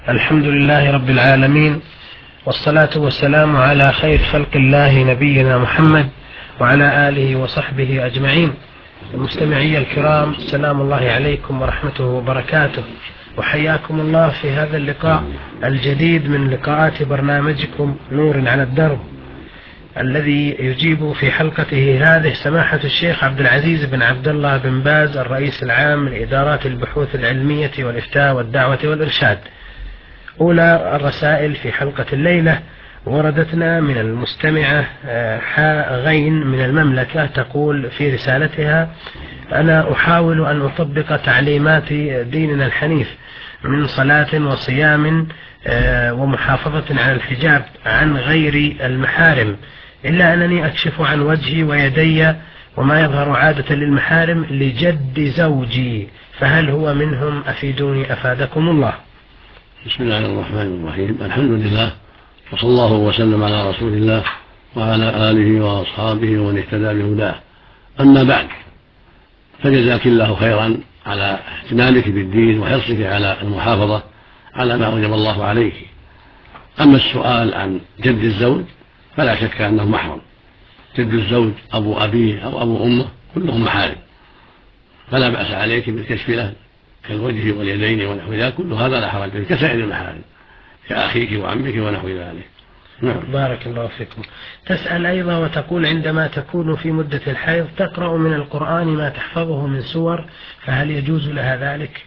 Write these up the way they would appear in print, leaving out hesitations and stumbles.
الحمد لله رب العالمين، والصلاة والسلام على خير خلق الله نبينا محمد وعلى آله وصحبه أجمعين. المستمعي الكرام، سلام الله عليكم ورحمته وبركاته، وحياكم الله في هذا اللقاء الجديد من لقاءات برنامجكم نور على الدرب، الذي يجيب في حلقته هذه سماحة الشيخ عبد العزيز بن عبد الله بن باز، الرئيس العام لإدارات البحوث العلمية والإفتاء والدعوة والإرشاد. أولى الرسائل في حلقة الليلة وردتنا من المستمعة حاء غين من المملكة، تقول في رسالتها: أنا أحاول أن أطبق تعليمات ديننا الحنيف من صلاة وصيام ومحافظة على الحجاب عن غير المحارم، إلا أنني أكشف عن وجهي ويدي وما يظهر عادة للمحارم لجد زوجي، فهل هو منهم؟ أفيدوني أفادكم الله. بسم الله الرحمن الرحيم. الحمد لله، وصلى الله وسلم على رسول الله وعلى آله وأصحابه ومن اهتدى بهداه. أما بعد، فجزاك الله خيرا على اهتمامك بالدين وحرصك على المحافظة على ما أوجب الله عليك. أما السؤال عن جد الزوج فلا شك أنه محرم. جد الزوج أبو أبيه أو أبو أمه كلهم محارم، فلا بأس عليك بالكشف له كالوجه واليدين ونحو ذلك، كل هذا لا حرج فيه كسائر المحارم كأخيك وعمك ونحو ذلك. بارك الله فيكم. تسأل أيضا وتقول: عندما تكون في مدة الحيض تقرأ من القرآن ما تحفظه من سور، فهل يجوز لها ذلك؟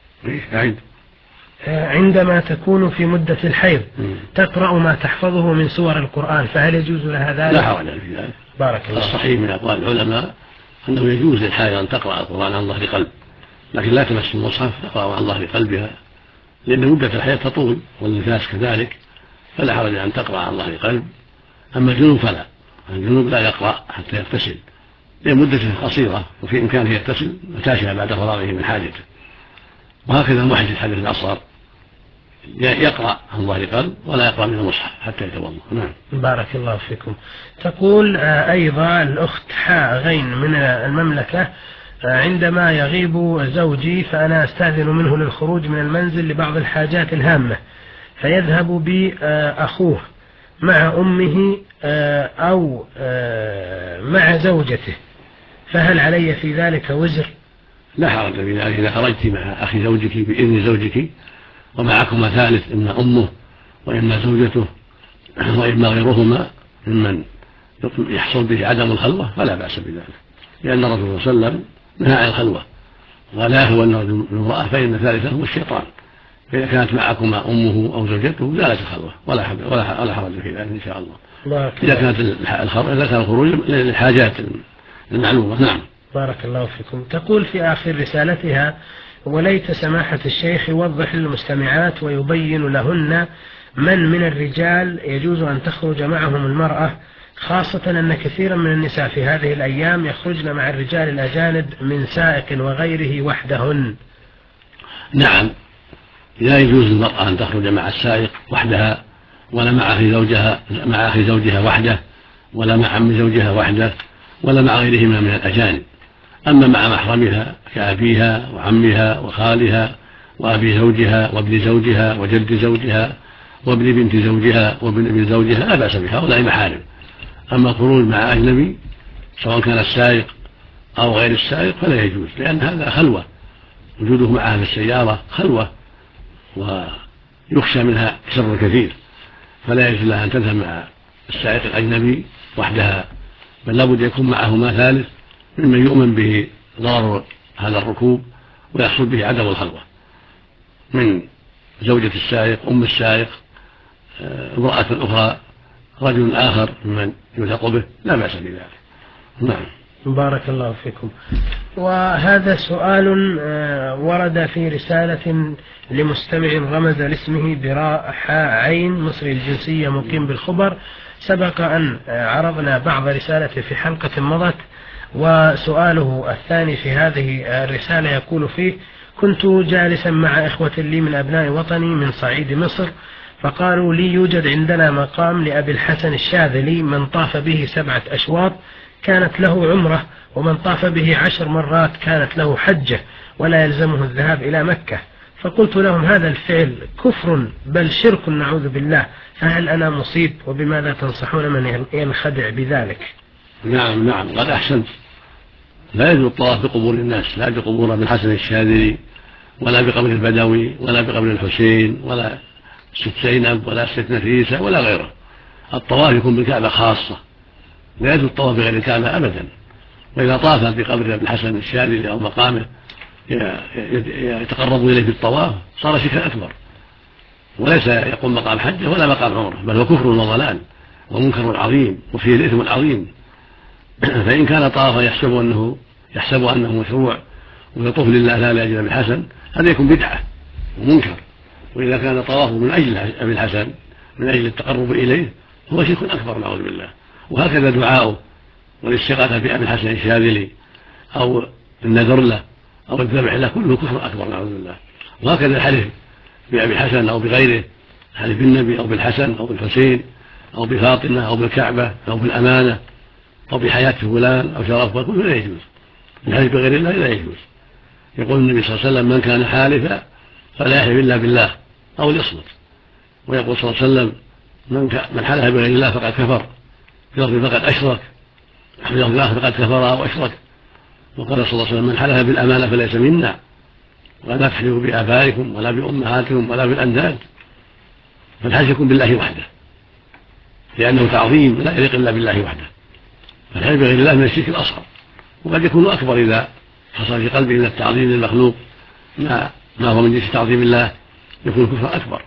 عندما تكون في مدة الحيض تقرأ ما تحفظه من سور القرآن، فهل يجوز لها ذلك؟ لا حرج في ذلك. بارك الله. الصحيح من أقوال العلماء أنه يجوز للحائض أن تقرأ القرآن عن ظهر قلب، لكن لا تمس المصحف تقرأ عن ظهر قلبها، لأن مدة الحياة تطول والنفاس كذلك، فلا حرج أن تقرأ عن ظهر قلب. أما الجنوب فلا، الجنوب لا يقرأ حتى يغتسل، لأن مدته قصيرة وفي إمكانه يغتسل متاشا بعد فراغه من حاجته. وهكذا المحدث الحدث الأصغر يقرأ عن ظهر قلب ولا يقرأ من المصحف حتى يتوضأ. بارك الله فيكم. تقول أيضا الأخت حاء غين من المملكة: عندما يغيب زوجي فأنا أستأذن منه للخروج من المنزل لبعض الحاجات الهامة، فيذهب بي أخوه مع أمه أو مع زوجته، فهل علي في ذلك وزر؟ لا حرج في ذلك إذا خرجت مع أخي زوجك بإذن زوجك ومعكما ثالث، إما أمه وإما زوجته وإما غيرهما ممن يحصل به عدم الخلوة، فلا بأس بذلك، لأن الرسول صلى الله عليه وسلم نهى عن الخلوة ولا هو المرأة فإن ثالثهم الشيطان، فإذا كانت معكما أمه أو زوجته زالت الخلوة ولا حرج في ذلك إن شاء الله، إذا كان الخروج للحاجات المعلومة. نعم. بارك الله فيكم. تقول في آخر رسالتها: وليت سماحة الشيخ يوضح للمستمعات ويبين لهن من الرجال يجوز أن تخرج معهم المرأة، خاصة أن كثيرا من النساء في هذه الأيام يخرجن مع الرجال الأجانب من سائق وغيره وحدهن. نعم، لا يجوز للمرأة أن تخرج مع السائق وحدها، ولا مع أخي زوجها وحده، ولا مع عم زوجها وحده، ولا مع غيرهما من الأجانب. أما مع محرمها كأبيها وعمها وخالها وأبي زوجها وابن زوجها وجد زوجها وابن بنت زوجها وابن ابن زوجها لا بأس بها، هؤلاء محارم. أما الخروج مع أجنبي سواء كان السائق أو غير السائق فلا يجوز، لأن هذا خلوة، وجوده معها في السيارة خلوة ويخشى منها شر كثير، فلا يجوز لها أن تذهب مع السائق الأجنبي وحدها، بل لابد يكون معهما ثالث ممن يؤمن به ضرر هذا الركوب ويحصل به عدم الخلوة، من زوجة السائق، أم السائق، امرأة أخرى، رجل آخر ممن يوثق به، لا بأس بذلك. نعم. بارك الله فيكم. وهذا سؤال ورد في رسالة لمستمع رمز لاسمه براء حاء عين مصري الجنسية مقيم بالخبر. سبق أن عرضنا بعض رسالته في حلقة مضت، وسؤاله الثاني في هذه الرسالة يقول فيه: كنت جالسا مع إخوة لي من أبناء وطني من صعيد مصر، فقالوا لي يوجد عندنا مقام لأبي الحسن الشاذلي من طاف به 7 أشواط كانت له عمرة، ومن طاف به 10 مرات كانت له حجة، ولا يلزمه الذهاب إلى مكة، فقلت لهم هذا الفعل كفر بل شرك نعوذ بالله، فهل أنا مصيب؟ وبماذا تنصحون من ينخدع بذلك؟ نعم قد أحسنت. لا يجوز الطواف بقبور الناس، لا بقبور ابن الحسن الشاذلي ولا بقبر البدوي ولا بقبر الحسين ولا ست زينب ولا ست نفيسة ولا غيره. الطواف يكون بالكعبة خاصة، لا يجوز الطواف بغير الكعبة أبدا. وإذا طاف بقبر ابن الحسن الشاذلي أو مقامه يتقرب إليه بالطواف صار شركا أكبر، وليس يقوم مقام حجه ولا مقام عمره، بل هو كفر وضلال ومنكر عظيم وفيه الإثم العظيم. فإن كان طافا يحسب أنه مشروع ويطوف لله لا لأجل ابن الحسن، هذا يكون بدعة ومنكر. وإذا كان طوافه من أجل ابن الحسن من أجل التقرب إليه هو شرك أكبر نعوذ بالله. وهكذا دعاؤه والاستغاثة بأبي الحسن الشاذلي أو النذر له أو الذبح له كله كفر أكبر نعوذ بالله. وهكذا الحلف بأبي الحسن أو بغيره، حلف بالنبي أو بالحسن أو بالحسين أو بفاطمة أو بالكعبة أو بالأمانة أو بحياة فلان أو شرفه كله لا يجوز. الحلف بغير الله لا يجوز. يقول النبي صلى الله عليه وسلم من كان حالفا فلا يحلف إلا بالله أو ليصمت. ويقول صلى الله عليه وسلم من حلف بغير الله فقد كفر، في لفظ فقد أشرك، في لفظ آخر فقد كفر أو أشرك. وقال صلى الله عليه وسلم من حلف بالأمانة فليس منا، ولا تحلفوا بآبائكم ولا بأمهاتكم ولا بالأنداد. فالحلف يكون بالله وحده لأنه تعظيم لا يليق إلا بالله وحده. فالحلف بغير الله من الشرك الأصغر، وقد يكون أكبر إذا حصل في قلبه من التعظيم للمخلوق ما هو من جنس تعظيم الله، يكون كفر أكبر.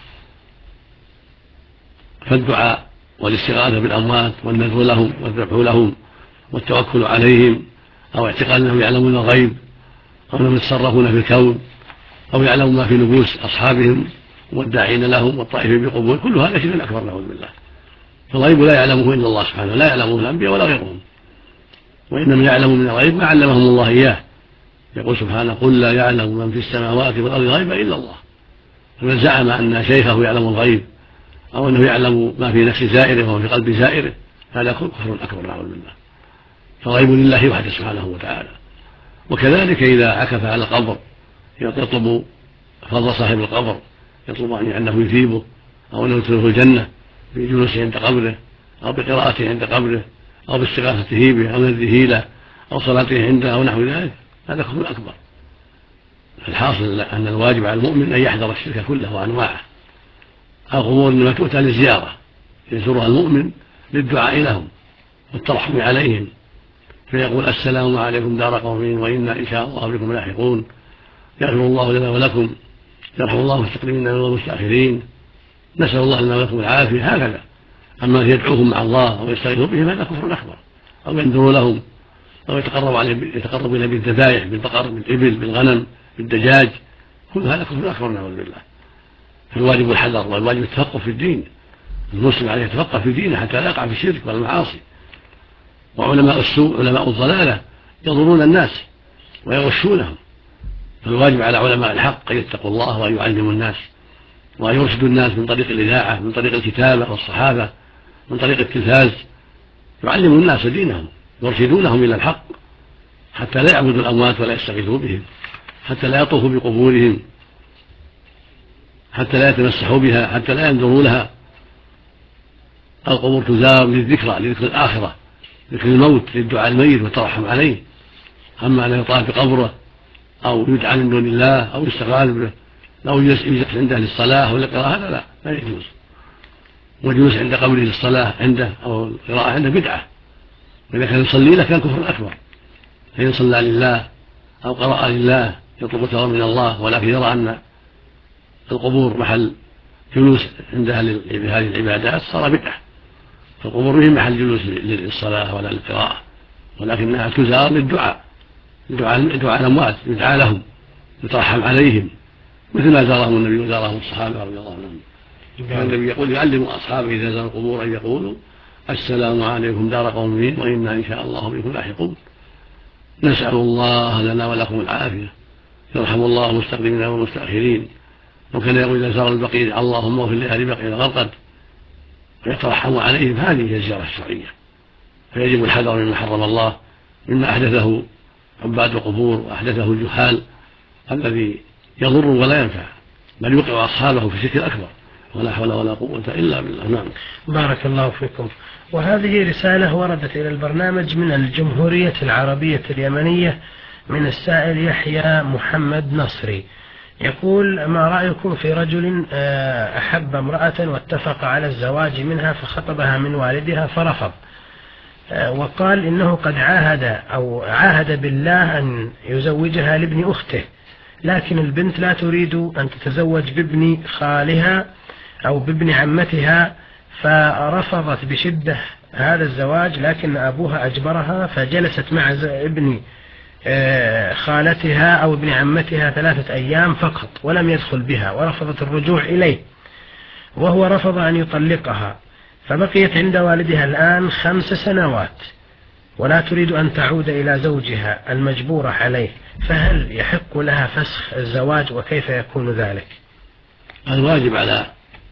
فالدعاء والاستغاثة بالأموات والنذر لهم والذبح لهم والتوكل عليهم أو اعتقاد أنهم يعلمون الغيب أو أنهم يتصرفون في الكون أو يعلمون ما في نفوس أصحابهم والداعين لهم والطائفين بقبول، كل هذا شرك أكبر نعوذ بالله. فالغيب لا يعلمه إلا الله سبحانه، لا يعلمه الأنبياء ولا غيرهم، وإنما يعلم من الغيب ما علمهم الله إياه. يقول سبحانه قل لا يعلم من في السماوات والأرض الغيب إلا الله. فمن زعم أن شيخه يعلم الغيب أو أنه يعلم ما في نفس زائره وفي قلب زائره هذا كفر أكبر نعوذ بالله. فالغيب لله وحده سبحانه وتعالى. وكذلك إذا عكف على القبر يطلب فضل صاحب القبر، يطلب أنه يثيبه أو أنه يدخله الجنة بجلوسه عند قبره أو بقراءته عند قبره أو باستغاثته به أو نذره له أو صلاته عنده أو نحو ذلك، هذا كفر أكبر. الحاصل أن الواجب على المؤمن أن يحذر الشرك كله وأنواعه. القبور إنما تؤتى للزيارة، يزورها المؤمن للدعاء لهم والترحم عليهم، فيقول السلام عليكم دار قوم وإنا إن شاء الله بكم لاحقون، يغفر الله لنا ولكم، يرحم الله المستقدمين والمستأخرين، نسأل الله لنا ولكم العافية. هكذا. أما يدعوهم مع الله أو يستغيثوا بهم هذا كفر أكبر، أو ينذر لهم أو يتقرب إلى بالذبائح بالبقر بالإبل بالغنم بالدجاج، كل هذا كفر أكبر نعوذ بالله. فالواجب الحذر والواجب التفقه في الدين. المسلم عليه يتفقه في دينه حتى لا يقع في الشرك والمعاصي. وعلماء السوء علماء الضلالة يضرون الناس ويغشونهم، فالواجب على علماء الحق أن يتقوا الله وأن يعلموا الناس وأن يرشدوا الناس من طريق الإذاعة من طريق الكتابة والصحابة من طريق التلفاز، يعلموا الناس دينهم يرشدونهم إلى الحق حتى لا يعبدوا الأموات ولا يستغيثوا بهم، حتى لا يطوفوا بقبورهم، حتى لا يتمسحوا بها، حتى لا ينذروا لها. القبور تزار للذكرى لذكر الآخرة، ذكر الموت، للدعاء الميت والترحم عليه. أما أن يطاف بقبره أو يدعى من دون الله أو يستغاث به أو يجلس عنده للصلاة أو للقراءة هذا لا يجوز. والجلوس عند قبره للصلاة عنده أو القراءة عنده بدعة، وإذا كان يصلي له كان كفر أكبر. فإن صلى لله أو قرأ لله يطلب الثواب من الله ولكن يرى أن القبور محل جلوس عندها لهذه العبادات صار بدعة. فالقبور هي محل جلوس للصلاة ولا للقراءة، ولكنها تزار للدعاء، دعاء الأموات يدعى لهم يترحم عليهم، مثل ما زارهم النبي وزارهم الصحابة رضي الله عنهم. كان النبي يقول يعلم أصحابه إذا زاروا القبور أن يقولوا السلام عليكم دار قوم وإنا إن شاء الله بكم لاحقون، نسأل الله لنا ولكم العافية، يرحم الله المستقدمين والمستأخرين. وكان يقول إذا زار البقيع اللهم اغفر لأهل بقيع غرقد، فيترحم عليهم. هذه هي الزيارة الشرعية. فيجب الحذر مما حرم الله، مما أحدثه عباد القبور وأحدثه الجهال الذي يضر ولا ينفع، بل يوقع أصحابه في شرك أكبر، ولا حول ولا قوة إلا بالله. نعم. بارك الله فيكم. وهذه رسالة وردت إلى البرنامج من الجمهورية العربية اليمنية من السائل يحيى محمد نصري، يقول: ما رأيكم في رجل أحب امرأة واتفق على الزواج منها فخطبها من والدها فرفض، وقال إنه قد عاهد بالله أن يزوجها لابن أخته، لكن البنت لا تريد أن تتزوج بابن خالها أو بابن عمتها، فرفضت بشدة هذا الزواج، لكن أبوها أجبرها، فجلست مع ابن خالتها أو ابن عمتها 3 أيام فقط ولم يدخل بها، ورفضت الرجوع إليه، وهو رفض أن يطلقها، فبقيت عند والدها الآن 5 سنوات ولا تريد أن تعود إلى زوجها المجبورة عليه، فهل يحق لها فسخ الزواج وكيف يكون ذلك؟ الواجب على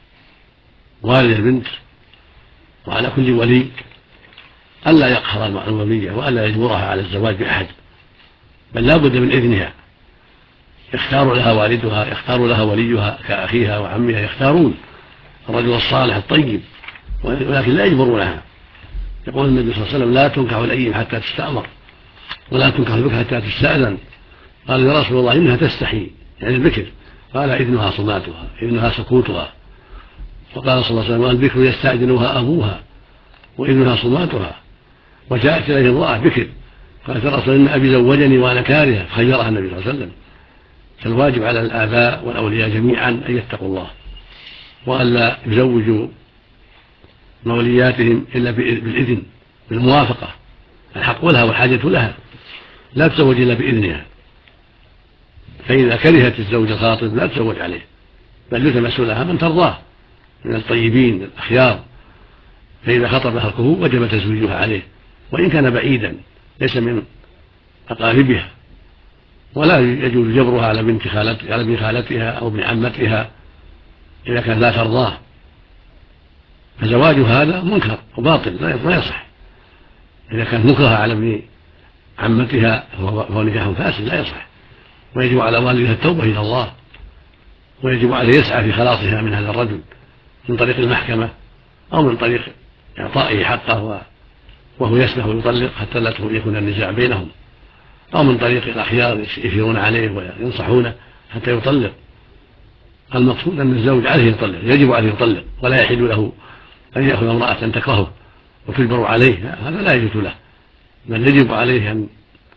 والد البنت وعلى كل ولي ألا يقهر الولية وألا يجبرها على الزواج بأحد، بل لا بد من إذنها، يختار لها والدها، يختار لها وليها كأخيها وعمها، يختارون الرجل الصالح الطيب، ولكن لا يجبرونها. يقول النبي صلى الله عليه وسلم: لا تنكح الأيم حتى تستأمر، ولا تنكح البكر حتى تستأذن. قال: يا رسول الله إنها تستحي، يعني البكر. قال: إذنها صماتها، إذنها سكوتها. وقال صلى الله عليه وسلم: البكر يستأذنها أبوها وإذنها صماتها. وجاءت إليه امرأة بكر قالت: يا رسول الله إن أبي زوجني وأنا كارهة، فخيرها النبي صلى الله عليه وسلم. فالواجب على الآباء والأولياء جميعا أن يتقوا الله وألا يزوجوا مولياتهم إلا بالإذن، بالموافقة، الحق لها والحاجة لها، لا تزوج إلا بإذنها. فإذا كرهت الزوج الخاطب لا تزوج عليه، بل يلتمس لها من ترضاه من الطيبين الأخيار، فإذا خطبها الكهوف وجب تزويجها عليه، وإن كان بعيدا ليس من أقاربها، ولا يجوز جبرها على ابن خالتها أو ابن عمتها إذا كان لا ترضاه، فزواج هذا منكر وباطل لا يصح. إذا كانت مكرهة على ابن عمتها فهو نكاح فاسد لا يصح، ويجب على والدها التوبة إلى الله، ويجب عليه يسعى في خلاصها من هذا الرجل من طريق المحكمة أو من طريق إعطائه حقه وهو يسمح ويطلق حتى لا يكون النزاع بينهم، أو من طريق الأخيار يشيرون عليه وينصحونه حتى يطلق. المقصود أن الزوج عليه يطلق، يجب عليه يطلق، ولا يحل له أن يأخذ امرأة تكرهه وتجبر عليه، هذا لا يجوز له، بل يجب عليه أن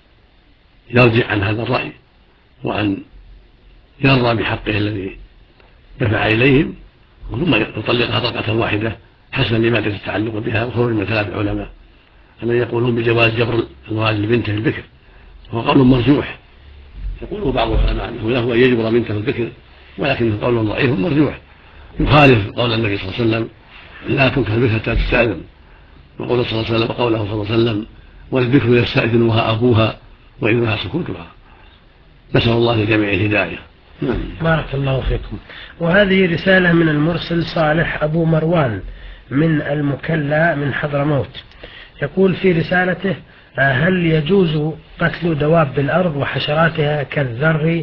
يرجع عن هذا الرأي وأن يرضى بحقه الذي دفع إليهم، ثم يطلقها طلقة واحدة حسنا لمادة التعلق بها، وخروج من كلام العلماء الذين يقولون بجواز جبر الوالد لبنته البكر، وهو قول مرجوح. يقول بعض العلماء انه له ان يجبر بنته البكر، ولكنه قول ضعيف مرجوح يخالف قول النبي صلى الله عليه وسلم: لا تنكح البكر حتى تستأذن، وقوله صلى الله عليه وسلم: والبكر يستأذنها أبوها وإذنها سكوتها. نسأل الله لجميع الهداية. بارك الله فيكم. وهذه رسالة من المرسل صالح أبو مروان من المكلا من حضرموت، يقول في رسالته: هل يجوز قتل دواب الأرض وحشراتها كالذر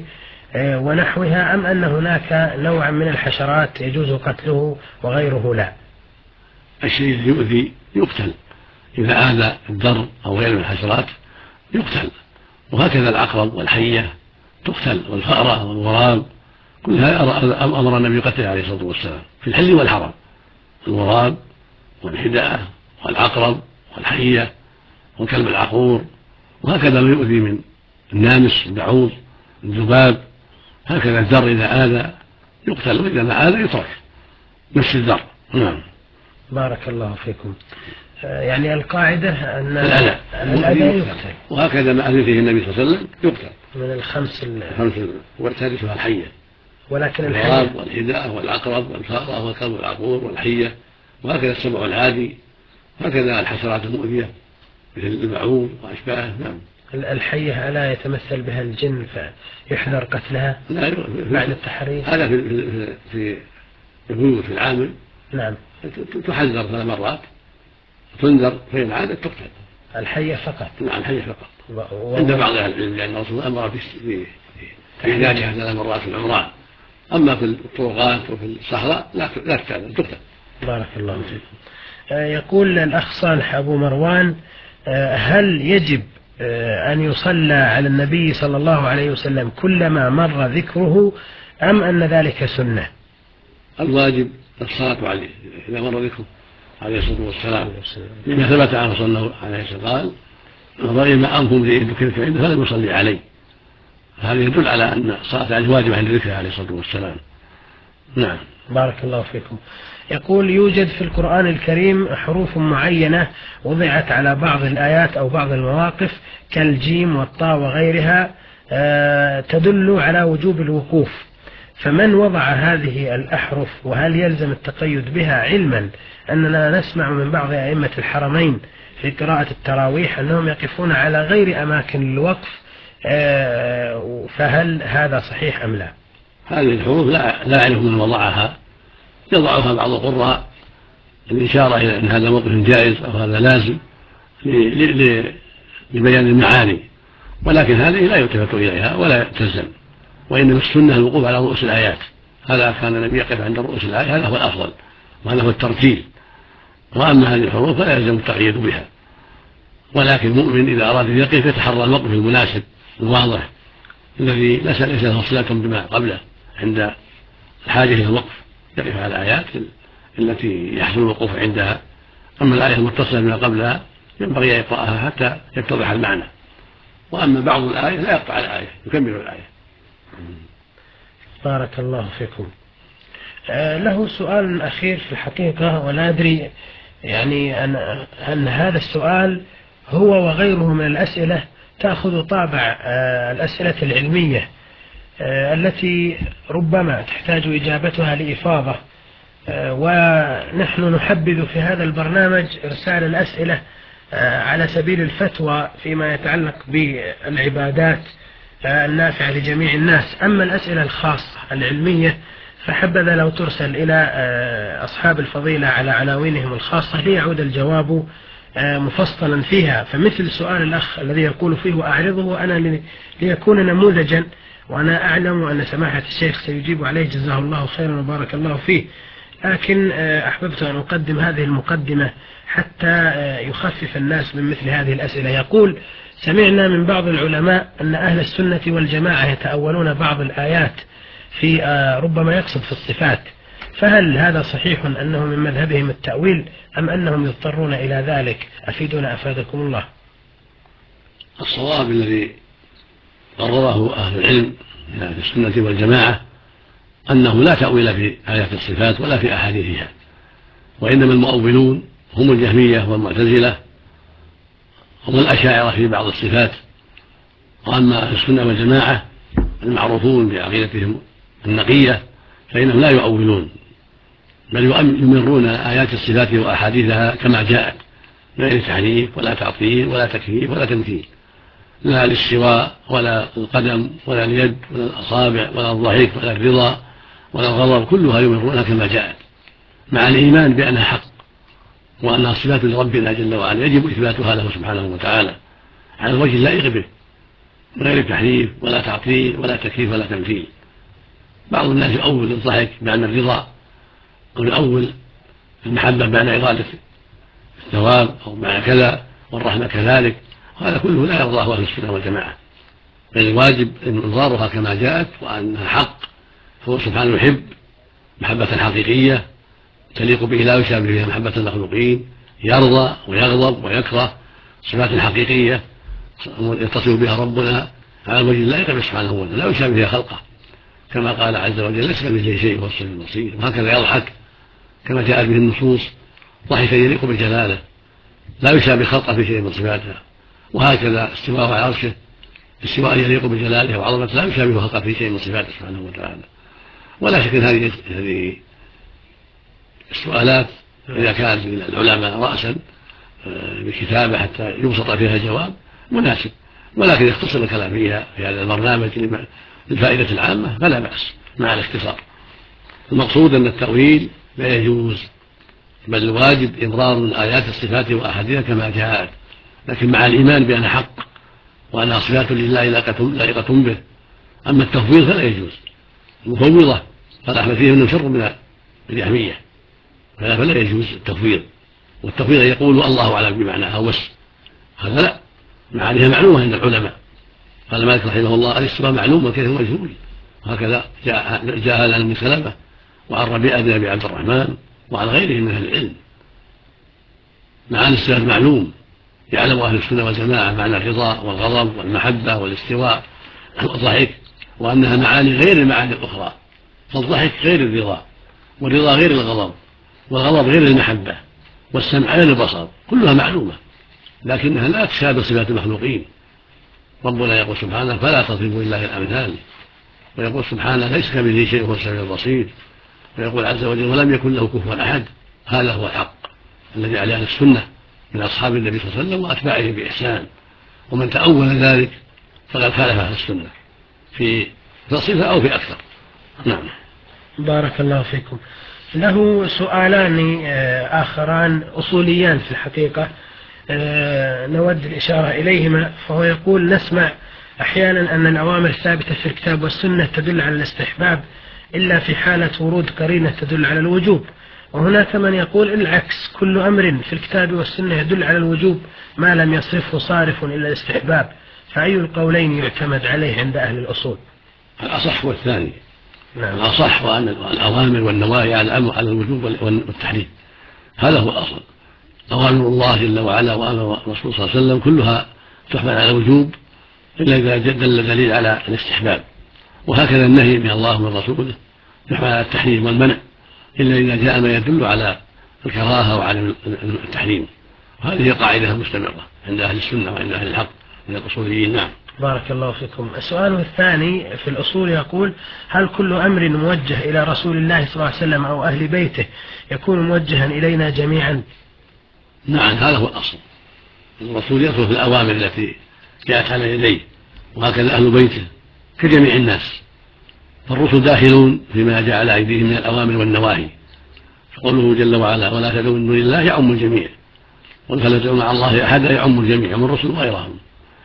ونحوها، أم أن هناك نوع من الحشرات يجوز قتله وغيره لا؟ الشيء الذي يؤذي يقتل، إذا آذى الذر أو غيره من الحشرات يقتل، وهكذا العقرب والحية تقتل، والفأرة والغراب، كل هذا أمر النبي قتله عليه الصلاة والسلام في الحل والحرم: الغراب والحداء والعقرب والحية والكلب العقور، وهكذا ما يؤذي من النامس البعوض الذباب، هكذا الذر إذا آذى يقتل، وإذا ما آذى يترك نفس الذر. نعم. بارك الله فيكم. يعني القاعدة أن الأذى يقتل، وهكذا ما أذي فيه النبي صلى الله عليه وسلم يقتل من الخمس والثالثها الحية، ولكن الغراب والحداء والعقرب والفأرة والكلب العقور والحية، وهكذا السبع العادي، هكذا الحشرات المؤذية مثل البعوض وأشباهه. نعم. الحية ألا يتمثل بها الجن فيحذر قتلها بعد التحريم؟ هذا في البيوت في العامل. نعم. تحذر 3 مرات، تنذر، فإن عادت تقتل. الحية فقط؟ نعم، الحية فقط عند بعض أهل العلم، لأن الرسول أمر تعييداتها 3 مرات في العمران. أما في الطرقات وفي الصحراء لا تكتب. بارك الله فيكم. يقول الأخ صالح أبو مروان: هل يجب أن يصلى على النبي صلى الله عليه وسلم كلما مر ذكره أم أن ذلك سنة؟ الواجب الصلاة عليه إذا مر ذكره عليه الصلاة والسلام، لما ثبت عنه صلى الله عليه وسلم قال: رغم أنكم ذكرك عنده فلم يصلي عليه. هذا يدل على أن الصلاة عليه واجبة عند ذكره عليه الصلاة والسلام. نعم. بارك الله فيكم. يقول: يوجد في القرآن الكريم حروف معينة وضعت على بعض الآيات أو بعض المواقف كالجيم والطاء وغيرها تدل على وجوب الوقوف، فمن وضع هذه الأحرف؟ وهل يلزم التقيد بها، علما أننا نسمع من بعض أئمة الحرمين في قراءة التراويح أنهم يقفون على غير أماكن الوقف، فهل هذا صحيح أم لا؟ هذه الحروف لا أعرف من وضعها، يضعها بعض القراء الإشارة إلى أن هذا موقف جائز أو هذا لازم لبيان المعاني، ولكن هذه لا يلتفت إليها ولا تلزم، وإنما السنة الوقوف على رؤوس الآيات. هذا كان النبي يقف عند رؤوس الآيات، هذا هو الأفضل وهذا هو الترتيل. وأما هذه الحروف فلا يلزم التقييد بها، ولكن المؤمن إذا أراد أن يقف يتحرى الموقف المناسب الواضح الذي ليس له صلة بما قبله عند الحاجة إلى الوقف، يقف على الآيات التي يحصل الوقوف عندها. أما الآية المتصلة بما قبلها ينبغي أن يقرأها حتى يتضح المعنى، وأما بعض الآية لا يقطع الآية، يكمل الآية. بارك الله فيكم. له سؤال أخير في الحقيقة، ولا أدري يعني أن هذا السؤال هو وغيره من الأسئلة تأخذ طابع الأسئلة العلمية التي ربما تحتاج إجابتها لإفاضة، ونحن نحبذ في هذا البرنامج إرسال الأسئلة على سبيل الفتوى فيما يتعلق بالعبادات النافعة لجميع الناس. أما الأسئلة الخاصة العلمية فحبذا لو ترسل إلى أصحاب الفضيلة على عناوينهم الخاصة ليعود الجواب مفصلا فيها. فمثل سؤال الأخ الذي يقول فيه وأعرضه أنا ليكون نموذجا، وأنا أعلم أن سماحة الشيخ سيجيب عليه جزاه الله خيرا وبارك الله فيه، لكن أحببت أن أقدم هذه المقدمة حتى يخفف الناس من مثل هذه الأسئلة. يقول: سمعنا من بعض العلماء أن أهل السنة والجماعة يتأولون بعض الآيات في ربما يقصد في الصفات، فهل هذا صحيح أنه من مذهبهم التأويل أم أنهم يضطرون إلى ذلك؟ أفيدنا أفادكم الله. الصواب الذي قرره أهل العلم من أهل السنة والجماعة أنه لا تأويل في آيات الصفات ولا في أحاديثها، وإنما المؤولون هم الجهمية والمعتزلة هم الأشاعرة في بعض الصفات. وأما أهل السنة والجماعة المعروفون بعقيدتهم النقية فإنهم لا يؤولون، بل يمرون آيات الصفات وأحاديثها كما جاءت من غير تحريف ولا تعطيل ولا تكييف ولا تمثيل، لا الاستواء ولا القدم ولا اليد ولا الأصابع ولا الضحك ولا الرضا ولا الغضب، كلها يمرونها كما جاءت مع الإيمان بأنها حق وأنها صفات لربنا جل وعلا يجب إثباتها له سبحانه وتعالى على الوجه اللائق به من غير تحريف ولا تعطيل ولا تكييف ولا تمثيل. بعض الناس يؤول الضحك بأن الرضا، أو يؤول المحبة بأن إرادة الثواب أو معنى كذا، والرحمة كذلك، وهذا كله لا يرضاه أهل السنة والجماعة، بل الواجب إنظارها كما جاءت وأنها حق، فهو سبحانه يحب محبة حقيقية تليق به لا يشابه بها محبة المخلوقين، يرضى ويغضب ويكره صفات حقيقية يتصل بها ربنا على الوجه اللائق به سبحانه وتعالى لا يشابه بها خلقه، كما قال عز وجل: ليس كمثله شيء وهو السميع البصير. وهكذا يضحك كما جاءت به النصوص ضحكا يليق بجلاله لا يشابه خلقه في شيء من صفاتها. وهكذا استواء على عرشه استواء يليق بجلاله وعظمته لا يشابه خلقه في شيء من صفاته سبحانه وتعالى. ولا شك ان هذه السؤالات اذا كانت من العلماء راسا بكتابه حتى يبسط فيها الجواب مناسب، ولكن يختصر الكلام فيها في هذا البرنامج للفائده العامه فلا باس مع الاختصار. المقصود ان التاويل لا يجوز، بل الواجب إمرار آيات الصفات وأحاديثها كما جاءت، لكن مع الإيمان بأنها حق وأنها صفات لله لائقة به، أما التفويض فلا يجوز. المفوضة قال أحمد فيه أنه شر من الجهمية، فلا يجوز التفويض. والتفويض يقول الله أعلم بمعناها بس، هذا لا، معانيها معلومة عند العلماء. قال مالك رحمه الله الاستواء معلوم والكيف مجهول، هكذا جاء هذا من سلامة وعن ربيعة بن أبي عبد الرحمن وعن غيره من أهل العلم. معاني الصفات معلوم، يعلم أهل السنة والجماعة معنى الرضا والغضب والمحبة والاستواء والضحك، وأنها معاني غير المعاني الأخرى. فالضحك غير الرضا، والرضا غير الغضب، والغضب غير المحبة، والسمع غير البصر، كلها معلومة، لكنها لا تشابه صفات المخلوقين. ربنا يقول سبحانه فلا تضربوا لله الأمثال، ويقول سبحانه ليس كمثله شيء وهو السميع البصير، ويقول عز وجل ولم يكن له كفوا أحد. هذا هو الحق الذي عليه السنة من أصحاب النبي صلى الله عليه وسلم وأتباعه بإحسان، ومن تأول ذلك فقد خالف أهل السنة في صفة أو في أكثر. نعم. بارك الله فيكم. له سؤالان آخران أصوليان في الحقيقة، نود الإشارة إليهما. فهو يقول نسمع أحيانا أن الأوامر الثابتة في الكتاب والسنة تدل على الاستحباب إلا في حالة ورود قرينة تدل على الوجوب، وهناك من يقول العكس، كل أمر في الكتاب والسنة يدل على الوجوب ما لم يصرفه صارف إلى الاستحباب، فأي القولين يعتمد عليه عند أهل الأصول؟ الأصح والثاني. نعم. الأصح وأن الأوامر والنواهي على الوجوب والتحريم، هذا هو الأصل. أوامر الله جل وعلا وأمر الرسول صلى الله عليه وسلم كلها تحمل على الوجوب إلا إذا دل دليل على الاستحباب، وهكذا النهي من الله ومن رسوله يحمل على التحريم والمنع إلا إذا جاء ما يدل على الكراهة وعلى التحريم. هذه قاعدة مستمرة عند أهل السنة وعند أهل الحق من الأصوليين. نعم. بارك الله فيكم. السؤال الثاني في الأصول يقول هل كل أمر موجه إلى رسول الله صلى الله عليه وسلم أو أهل بيته يكون موجها إلينا جميعا؟ نعم، هذا هو الأصل. الرسول يدخل في الأوامر التي جاءت على يديه، وهكذا أهل بيته كجميع الناس. فالرسل داخلون فيما جاء على أيديهم من الأوامر والنواهي، قوله جل وعلا ولا تدعوا من دون الله يعم الجميع، قل فلا تدعوا مع الله أحدا يعم الجميع من الرسل وغيرهم.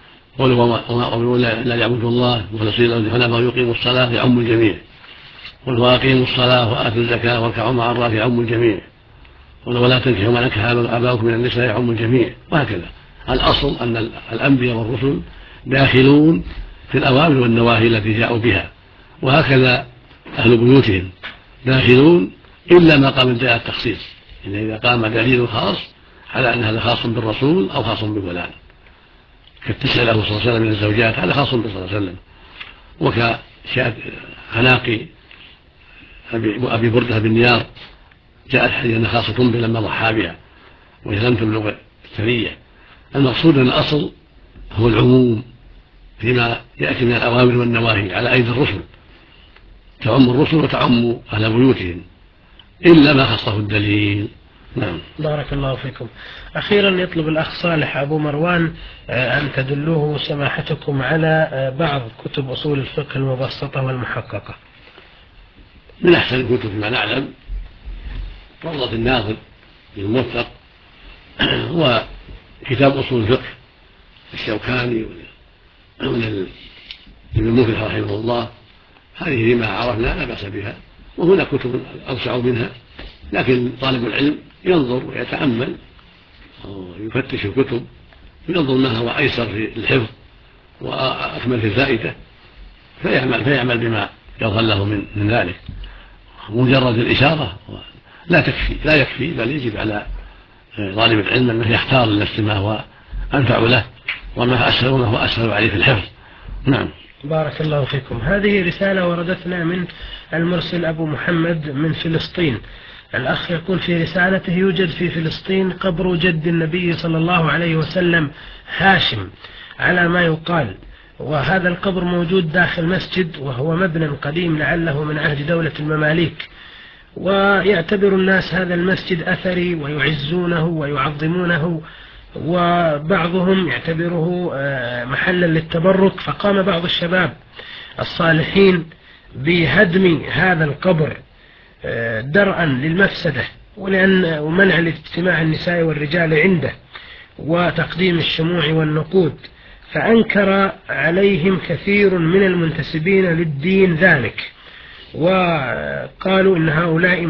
قولوا لا يعبدوا الله مخلصين له الحنفاء ويقيموا الصلاة يعم الجميع، قل وأقيموا الصلاة وآتوا الزكاة واركعوا مع الراكعين يعم الجميع، قل ولا تنكحوا ما نكح آباؤكم من النساء يعم الجميع، وهكذا. الأصل أن الأنبياء والرسل داخلون في الأوامر والنواهي التي جاءوا بها، وهكذا أهل بيوتهم داخلون إلا ما قام بدليل التخصيص، إذا قام دليل خاص على أن هذا خاص بالرسول أو خاص بفلان، كالتسع له صلى الله عليه وسلم من الزوجات هذا خاص به صلى الله عليه وسلم، وكعناق أبي بردة بالنيار جاء الحديث أنها خاصة به لما ضحى بها وهي لم تبلغ الثرية. المقصود أن الأصل هو العموم فيما يأتي من الأوامر والنواهي على أيدي الرسل، تعم الرسل وتعم أهل بيوتهم إلا ما خصه الدليل. نعم. بارك الله فيكم. أخيرا يطلب الأخ صالح أبو مروان أن تدلوه سماحتكم على بعض كتب أصول الفقه المبسطة والمحققة. من أحسن الكتب فيما نعلم روضة الناظر الموثق، وكتاب أصول الفقه الشوكاني ومن ابن مفلح رحمه الله، هذه فيما عرفنا لا بأس بها، وهناك كتب أوسع منها، لكن طالب العلم ينظر ويتأمل ويفتش الكتب وينظر ما هو أيسر في الحفظ وأكمل في الفائدة فيعمل بما يظهر له من ذلك. مجرد الإشارة لا يكفي، بل يجب على طالب العلم أنه يختار لنفسه ما هو أنفع له وما هو أسهل عليه في الحفظ. نعم. بارك الله فيكم. هذه رسالة وردتنا من المرسل أبو محمد من فلسطين. الأخ يقول في رسالته يوجد في فلسطين قبر جد النبي صلى الله عليه وسلم هاشم على ما يقال، وهذا القبر موجود داخل مسجد وهو مبنى قديم لعله من عهد دولة المماليك، ويعتبر الناس هذا المسجد أثري ويعزونه ويعظمونه، وبعضهم يعتبره محلا للتبرك. فقام بعض الشباب الصالحين بهدم هذا القبر درءا للمفسدة ومنع لاجتماع النساء والرجال عنده وتقديم الشموع والنقود، فأنكر عليهم كثير من المنتسبين للدين ذلك، وقالوا إن هؤلاء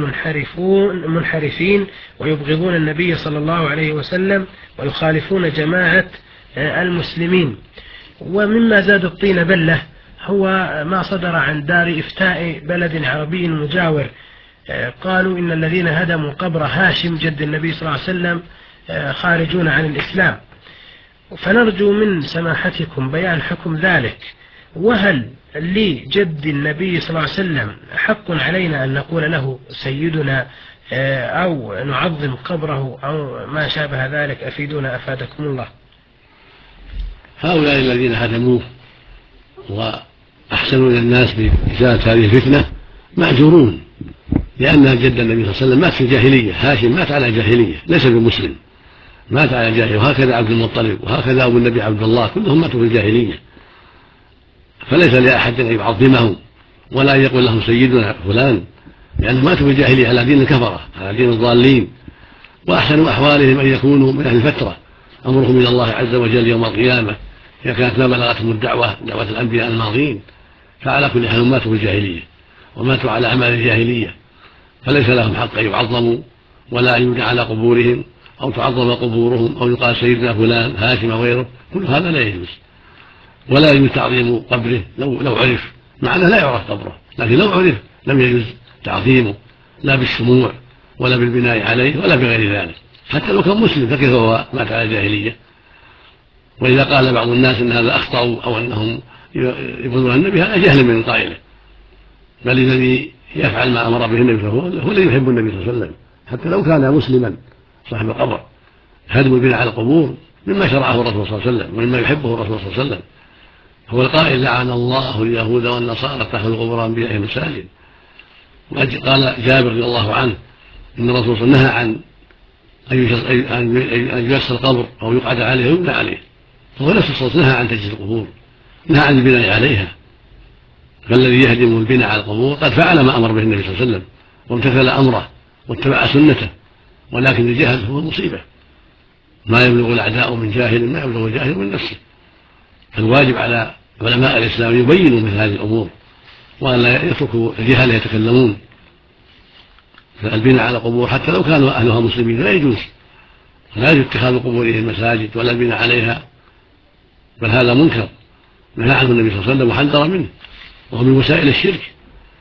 منحرفين ويبغضون النبي صلى الله عليه وسلم ويخالفون جماعة المسلمين. ومما زاد الطين بلة هو ما صدر عن دار إفتاء بلد عربي مجاور، قالوا إن الذين هدموا قبر هاشم جد النبي صلى الله عليه وسلم خارجون عن الإسلام. فنرجو من سماحتكم بيان حكم ذلك، وهل لجد النبي صلى الله عليه وسلم حق علينا أن نقول له سيدنا أو نعظم قبره أو ما شابه ذلك؟ أفيدونا أفادكم الله. هؤلاء الذين هدموه وأحسنوا إلى الناس بإزالة هذه الفتنة معذورون، لأن جد النبي صلى الله عليه وسلم مات في الجاهلية. هاشم مات على جاهلية، ليس بمسلم، مات على جاهلية، وهكذا عبد المطلب، وهكذا أبو النبي عبد الله، كلهم ماتوا في الجاهلية. فليس لأحد أن يعظمهم ولا يقول لهم سيدنا فلان، لأنهم ماتوا في الجاهلية على دين الكفرة، على دين الضالين. وأحسن أحوالهم أن يكونوا من أهل الفترة، أمرهم إلى الله عز وجل يوم القيامة إذا كانت ما بلغتهم دعوة الأنبياء الماضين. فعلى كل حال ماتوا في الجاهلية وماتوا على أعمال الجاهلية، فليس لهم حق أن يعظموا ولا أن يدعى على قبورهم أو تعظم قبورهم أو يقال سيدنا فلان هاشم وغيره، كل هذا لا يجوز. ولا يجوز تعظيم قبره لو عرف، مع أنه لا يعرف قبره، لكن لو عرف لم يجوز تعظيمه، لا بالشموع ولا بالبناء عليه ولا بغير ذلك، حتى لو كان مسلم فكيف هو مات على الجاهلية. وإذا قال بعض الناس إن هذا أخطأوا أو أنهم يبغضون النبي، هذا جهل من قائله، بل الذي يفعل ما أمر به النبي هو الذي يحب النبي صلى الله عليه وسلم، حتى لو كان مسلما صاحب القبر. هدم البناء على القبور مما شرعه الرسول صلى الله عليه وسلم ومما يحبه الرسول صلى الله عليه وسلم. هو القائل لعن الله اليهود والنصارى اتخذوا قبور أنبيائهم مساجد. قال جابر رضي الله عنه إن الرسول صلى الله عليه وسلم نهى عن أن يجلس القبر أو يقعد عليه ويبنى عليه، فهو نفس الصوت نهى عن تجليس القبور، نهى عن البناء عليها. فالذي يهدم البناء على القبور قد فعل ما أمر به النبي صلى الله عليه وسلم وامتثل أمره واتبع سنته، ولكن الجهل هو المصيبة. ما يبلغ الأعداء من جاهل ما يبلغ الجاهل من نفسه. فالواجب على علماء الإسلام يبينوا مثل هذه الأمور وأن لا يتركوا الجهل يتكلمون. فالبناء على قبور حتى لو كانوا أهلها مسلمين لا يجوز، لا يجوز اتخاذ قبورهم مساجد ولا البناء عليها، بل هذا منكر نهى عنه النبي صلى الله عليه وسلم وحذر منه، وهو من وسائل الشرك.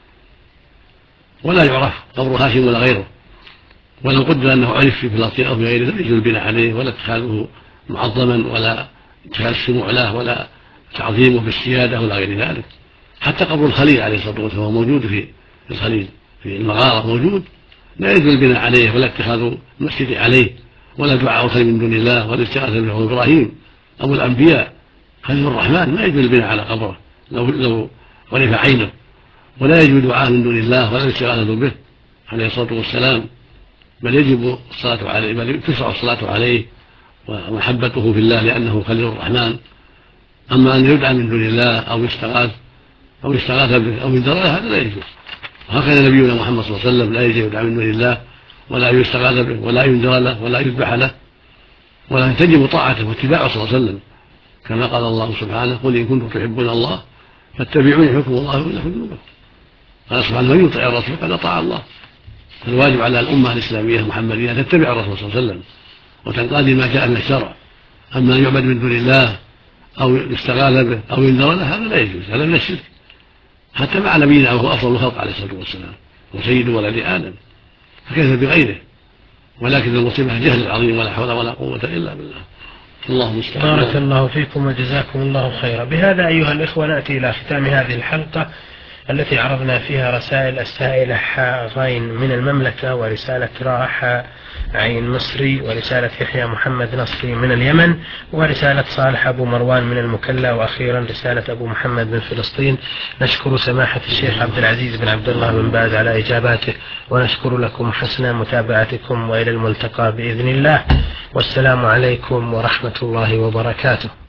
ولا يعرف قبر هاشم ولا غيره، ولو قدر أنه عرف في فلسطين أو في غيره لم يجوز البناء عليه ولا اتخاذه معظما ولا اتخاذ الشموع له ولا تعظيمه بالسيادة ولا غير ذلك. حتى قبر الخليل عليه الصلاة والسلام هو موجود في الخليل في المغارة موجود، لا يجوز البناء عليه ولا اتخاذ المسجد عليه ولا دعاء غير من دون الله ولا استغاثة به. إبراهيم أبو الأنبياء خليل الرحمن ما يجوز البناء على قبره لو عرف عينه، ولا يجوز دعاء من دون الله ولا الاستغاثة به عليه الصلاة والسلام، بل يجب الصلاة عليه، بل تشرع الصلاة عليه ومحبته في الله لأنه خليل الرحمن. أما أن يدعى من دون الله أو يستغاث به أو يندر له هذا لا يجوز. وهكذا نبينا محمد صلى الله عليه وسلم لا يجوز يدعى من دون الله ولا يستغاث به ولا يندر له ولا يذبح له، ولا تجب طاعته واتباعه صلى الله عليه وسلم، كما قال الله سبحانه قل إن كنتم تحبون الله فاتبعوني يحبكم الله ويغفر لكم ذنوبكم. قال سبحانه من يطع الرسول فقد أطاع الله. فالواجب على الأمة الإسلامية المحمدية أن تتبع الرسول صلى الله عليه وسلم وتنقاد ما جاء من الشرع. أما أن يعبد من دون الله أو يستغاث به أو ينذر له هذا لا يجوز، هذا من الشرك، حتى مع نبينا وهو أفضل الخلق عليه الصلاة والسلام وسيد ولد آدم، فكيف بغيره؟ ولكن المصيبة الجهل العظيم ولا حول ولا قوة إلا بالله. اللهم المستعان. بارك الله فيكم وجزاكم الله خيرا. بهذا أيها الإخوة نأتي إلى ختام هذه الحلقة التي عرضنا فيها رسائل السائلة غين من المملكة، ورسالة راح عين مصري، ورسالة يحيى محمد نصري من اليمن، ورسالة صالح أبو مروان من المكلا، وأخيرا رسالة أبو محمد من فلسطين. نشكر سماحة الشيخ عبد العزيز بن عبد الله بن باز على إجاباته، ونشكر لكم حسن متابعتكم، وإلى الملتقى بإذن الله، والسلام عليكم ورحمة الله وبركاته.